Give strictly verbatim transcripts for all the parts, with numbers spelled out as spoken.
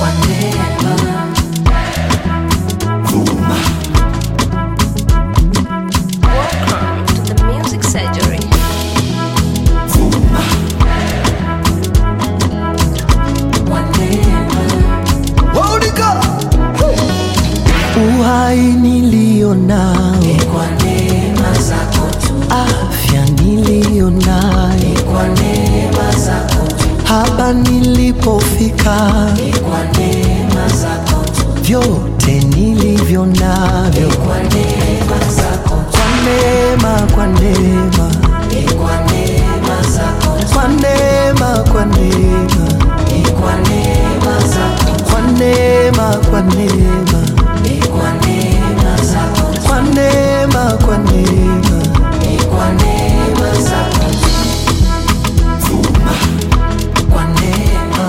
Uhai nilio nao ni kwa neema zako tu. Afya nilio nayo ni kwa neema zako tu. Hapa nilipofika ni kwa neema zako tu. Vyote nilivyo navyo ni kwa neema zako tu. Kwa neema, kwa neema, ni kwa neema zako tu. kwa neema, kwa neema, ni kwa neema zako tu. kwa neema, kwa neema, ni kwa neema zako tu. kwa neema, kwa neema, ni kwa neema zako tu. vuma kwa neema,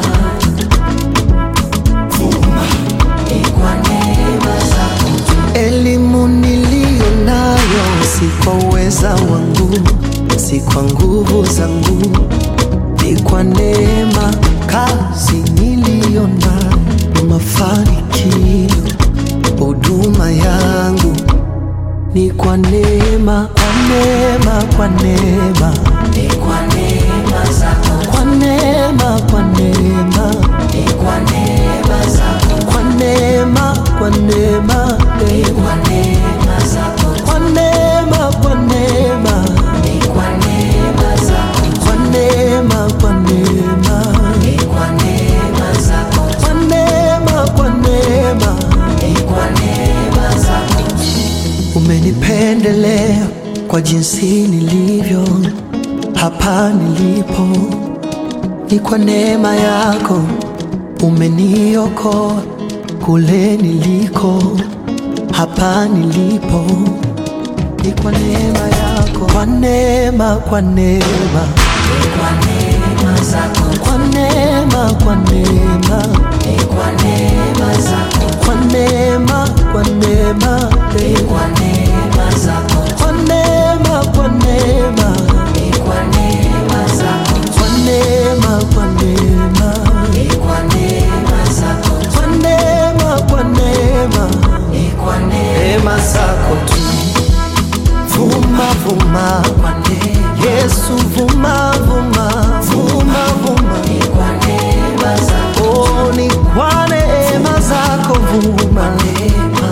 vuma. ni kwa neema zako tu. Elimu niliyo nayo si kwa uweza wangu, si kwa nguvu zangu, ni kwa neema. Kazi niliyo nayo, mafanikio, huduma yangu ni kwa neema, kwa neema, kwa neema, ni kwa neema zako tu. kwa neema, kwa neema, ni kwa neema zako tu. kwa neema, kwa neema, ni eh. kwa neema zako tu. Kwa neema, kwa neema, ni kwa neema zako tu. kwa neema, kwa neema, ni kwa neema zako tu. kwa neema, kwa neema, ni kwa neema zako tu. umenipendelea kwa jinsi nilivyo hapa nilipo, ni kwa neema yako. Umeniokoa kule niliko, hapa nilipo, ni kwa neema yako. Kwa neema, kwa neema, ni kwa neema zako tu. kwa neema, kwa neema, ni kwa neema zako tu. kwa neema, kwa neema, ni eh. kwa neema zako tu. Kwa neema, kwa neema, ni kwa neema zako tu. kwa neema, kwa neema, ni kwa neema zako tu. kwa neema, kwa neema, ni kwa neema zako tu. Vuma, vuma, kwa neema. Yesu, vuma, vuma, vuma, vuma. ni kwa neema zako tu. Oh, ni kwa neema zako vuma, neema.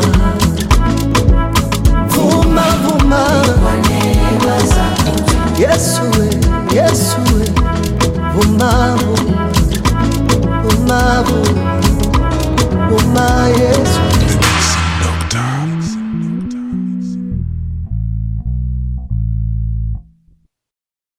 vuma, vuma. kwa neema zako tu. Yesu we, Yesu we, vuma, vuma, vuma, vuma, vuma, Yesu.